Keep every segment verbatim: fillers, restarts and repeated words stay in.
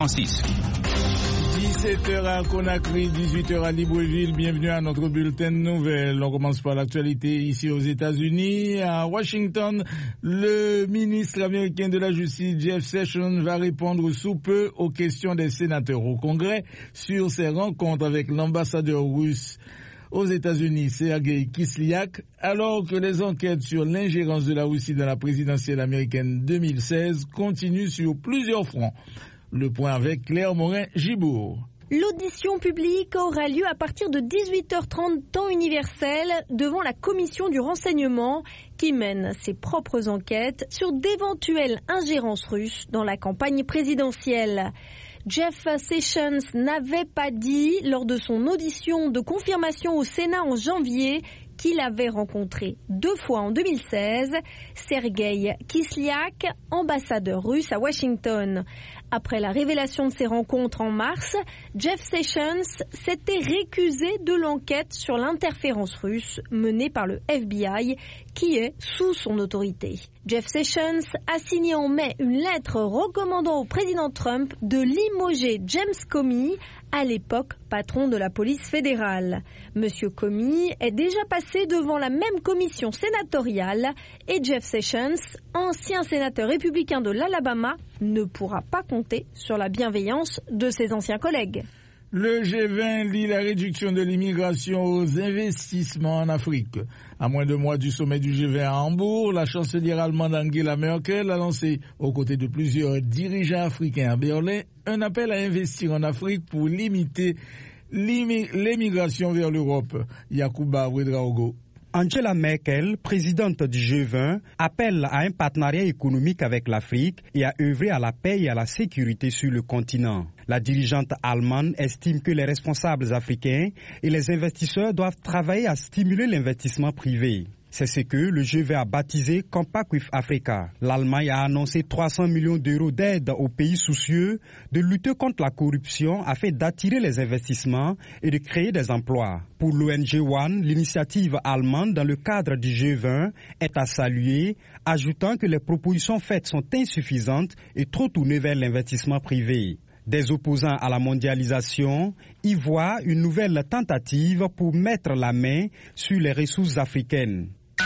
Francis. dix-sept heures à Conakry, dix-huit heures à Libreville. Bienvenue à notre bulletin de nouvelles. On commence par l'actualité ici aux États-Unis. À Washington, le ministre américain de la Justice, Jeff Sessions, va répondre sous peu aux questions des sénateurs au Congrès sur ses rencontres avec l'ambassadeur russe aux États-Unis, Sergei Kislyak, alors que les enquêtes sur l'ingérence de la Russie dans la présidentielle américaine deux mille seize continuent sur plusieurs fronts. Le point avec Claire Morin-Gibourg. L'audition publique aura lieu à partir de dix-huit heures trente temps universel devant la commission du renseignement qui mène ses propres enquêtes sur d'éventuelles ingérences russes dans la campagne présidentielle. Jeff Sessions n'avait pas dit lors de son audition de confirmation au Sénat en janvier qu'il avait rencontré deux fois en deux mille seize Sergei Kislyak, ambassadeur russe à Washington. Après la révélation de ces rencontres en mars, Jeff Sessions s'était récusé de l'enquête sur l'interférence russe menée par le F B I, qui est sous son autorité. Jeff Sessions a signé en mai une lettre recommandant au président Trump de limoger James Comey, à l'époque patron de la police fédérale. Monsieur Comey est déjà passé devant la même commission sénatoriale et Jeff Sessions, ancien sénateur républicain de l'Alabama, ne pourra pas compter sur la bienveillance de ses anciens collègues. Le G vingt lie la réduction de l'immigration aux investissements en Afrique. À moins de mois du sommet du G vingt à Hambourg, la chancelière allemande Angela Merkel a lancé, aux côtés de plusieurs dirigeants africains à Berlin, un appel à investir en Afrique pour limiter l'émigration vers l'Europe. Yacouba Ouedraogo. Angela Merkel, présidente du G vingt, appelle à un partenariat économique avec l'Afrique et à œuvrer à la paix et à la sécurité sur le continent. La dirigeante allemande estime que les responsables africains et les investisseurs doivent travailler à stimuler l'investissement privé. C'est ce que le G vingt a baptisé Compact with Africa. L'Allemagne a annoncé trois cents millions d'euros d'aide aux pays soucieux de lutter contre la corruption afin d'attirer les investissements et de créer des emplois. Pour l'O N G One, l'initiative allemande dans le cadre du G vingt est à saluer, ajoutant que les propositions faites sont insuffisantes et trop tournées vers l'investissement privé. Des opposants à la mondialisation y voient une nouvelle tentative pour mettre la main sur les ressources africaines.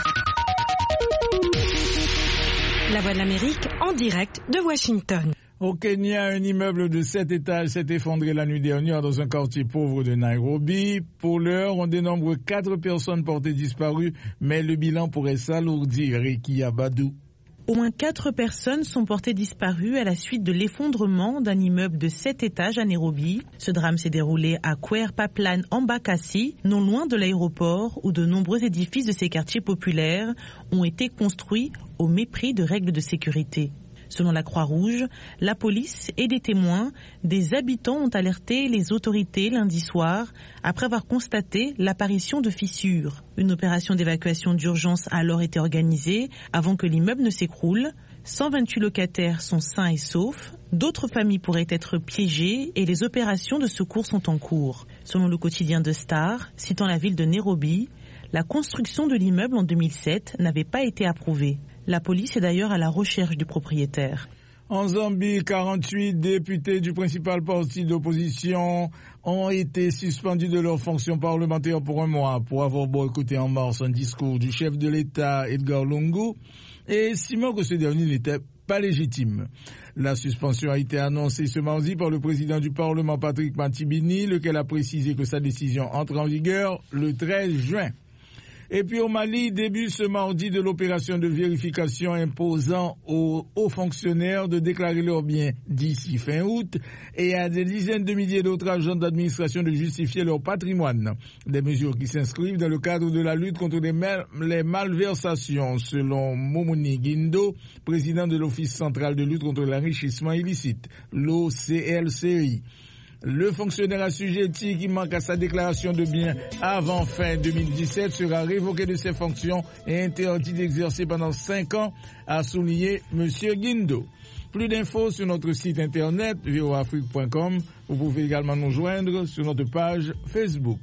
La Voix de l'Amérique en direct de Washington. Au Kenya, un immeuble de sept étages s'est effondré la nuit dernière dans un quartier pauvre de Nairobi. Pour l'heure, on dénombre quatre personnes portées disparues, mais le bilan pourrait s'alourdir. Reki Abadou. Au moins quatre personnes sont portées disparues à la suite de l'effondrement d'un immeuble de sept étages à Nairobi. Ce drame s'est déroulé à Kwer-Paplan, Embakasi, non loin de l'aéroport, où de nombreux édifices de ces quartiers populaires ont été construits au mépris de règles de sécurité. Selon la Croix-Rouge, la police et des témoins, des habitants ont alerté les autorités lundi soir après avoir constaté l'apparition de fissures. Une opération d'évacuation d'urgence a alors été organisée avant que l'immeuble ne s'écroule. cent vingt-huit locataires sont sains et saufs. D'autres familles pourraient être piégées et les opérations de secours sont en cours. Selon le quotidien de Star, citant la ville de Nairobi, la construction de l'immeuble en deux mille sept n'avait pas été approuvée. La police est d'ailleurs à la recherche du propriétaire. En Zambie, quarante-huit députés du principal parti d'opposition ont été suspendus de leurs fonctions parlementaires pour un mois pour avoir boycotté en mars un discours du chef de l'État Edgar Lungu et estimant que ce dernier n'était pas légitime. La suspension a été annoncée ce mardi par le président du Parlement Patrick Matibini, lequel a précisé que sa décision entre en vigueur le treize juin. Et puis au Mali, début ce mardi de l'opération de vérification imposant aux hauts fonctionnaires de déclarer leurs biens d'ici fin août et à des dizaines de milliers d'autres agents d'administration de justifier leur patrimoine. Des mesures qui s'inscrivent dans le cadre de la lutte contre les, mal- les malversations, selon Momoni Guindo, président de l'Office central de lutte contre l'enrichissement illicite, l'O C L C I. Le fonctionnaire assujetti qui manque à sa déclaration de biens avant fin deux mille dix-sept sera révoqué de ses fonctions et interdit d'exercer pendant cinq ans, a souligné M. Guindo. Plus d'infos sur notre site internet v o a afrique point com. Vous pouvez également nous joindre sur notre page Facebook.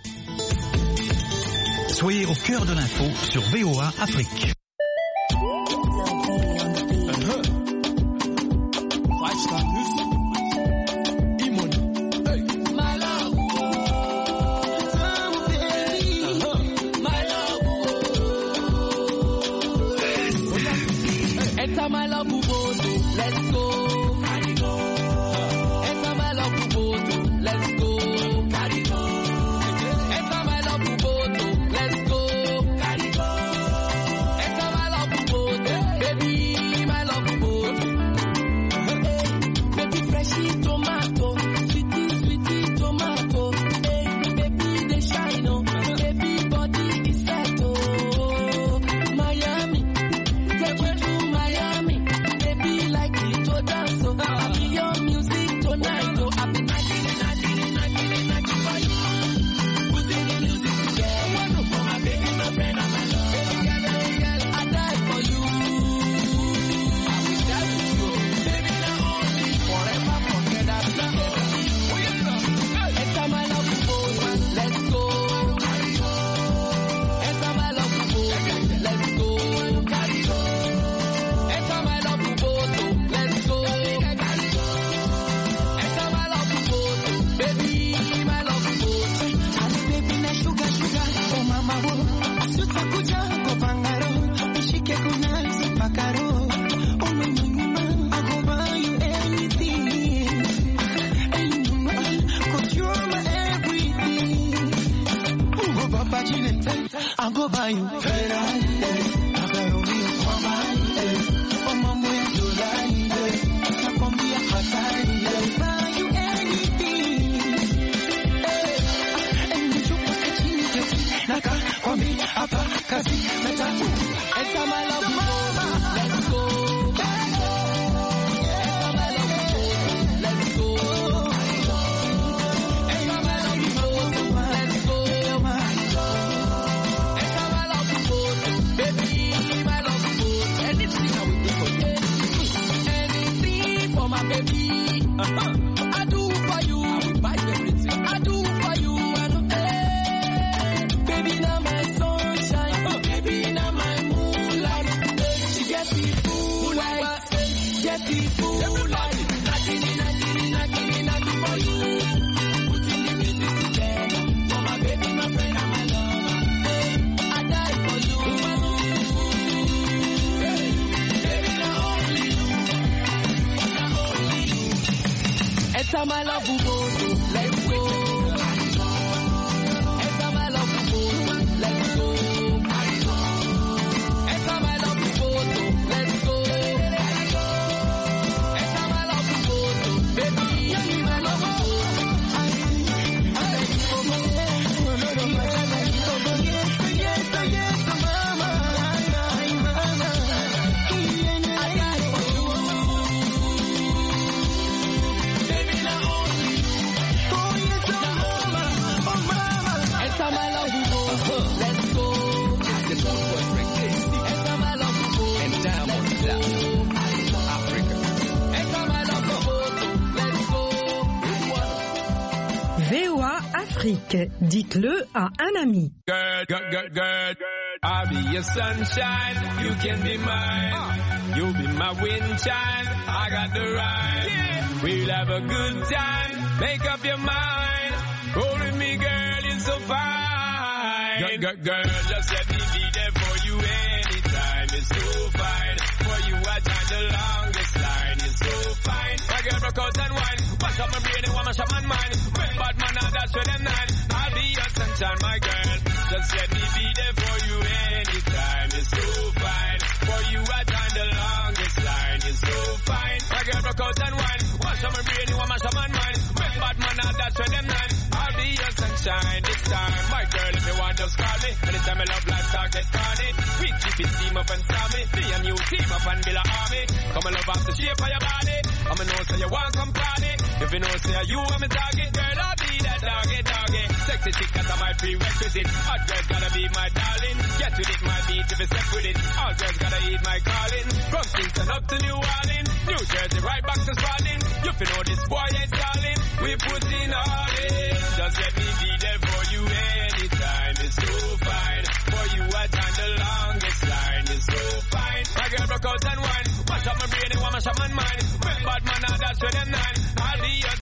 Soyez au cœur de l'info sur V O A Afrique. sweetie tomato, sweetie, sweetie tomato. Hey, baby, they shine, oh, baby, body is set, oh. Miami, take you to Miami, baby, like it to dance, oh. I'll be your music tonight, oh. I'll be knocking, knocking, knocking, knocking for you. Who's in the music together? One for my baby, my friend, and my love. Baby girl, baby girl, I die for you. I will die with you. Baby, not only forever, forget that. Not only. Enter my love boat, let's go. Enter my love boat, let's go. Enter my love boat, let's go. Enter my love boat, baby, my love boat. And baby, na sugar, sugar, oh mama, oh. Asuta kuja, ko bangaro, ushike kuna zipakaro. Oh no, no, no, I go buy you anything. Anything, cause you're my everything. Oh, Papa Gine, I go buy you Ferrari, Macaroni, Ferrari. Oh, mama, you like it. I come be a Ferrari, buy you anything. And you took a chini, Naka, Kwame, Apa, Kasi, Meta. Enter my love, mama, let's go. Enter my love, let's go. Enter my love, let's go. Enter my love boat, baby, my love boat. Anything I will do for you, anything for my baby. Uh-huh. I do for you, I will buy everything. I do for you, I don't pay. Baby, now my sunshine, uh, baby, now my moonlight. She get the food light, get the food light. Knocking, knocking, knocking, knocking for you. Putting the music together for my baby, my friend, and my lover. I die for you. Baby, not only you, not only you. Enter my love boat, let's go. Enter my love boat, let's go. Enter my love boat, let's go. Enter my love boat, baby, my love boat. V O A Afrique, dites-le à un ami. Girl, girl, girl, girl, I'll be your sunshine, you can be mine. You'll be my wind chime, I got the rhyme. We'll have a good time, make up your mind. Roll with me, girl, you're so fine. Girl, girl, girl, just let me be there for you anytime. You're so fine. For you, I time the longest line. You're so fine. My girl, broke out and wine. Wash up my brain and wash up my mind. Make bad man, now that's where them nine. I'll be your sunshine, my girl. Just let me be there for you anytime. You're so fine. For you, I time the longest line. You're so fine. My girl, broke out and wine. Wash up my brain and wash up my mind. Make bad man, now that's where them nine. I'll be your sunshine this time. My girl, if you want, just call me. Anytime I love life, start get corny. We keep it team up and stormy. Be a new team up and build a army. Come and love off the shape of your body. I'ma know say you want come party. If you know say you want me target, girl, I'll be that doggy doggy. Sexy chick, that's my prerequisite. Hot girls gotta be my darling. Get with it, my beat if it's set with it. All girls gotta eat my calling. From Kingston up to New Orleans, New Jersey right back to Spalding. You feel know this boy ain't stalling. We put in all in. Just let me be there for you anytime. It's so fine. For you, I time the longest line. It's so fine. My girl broke out and wine. Wash up my brain and wash up my mind. Bad man, now that's where them nine. I'll be your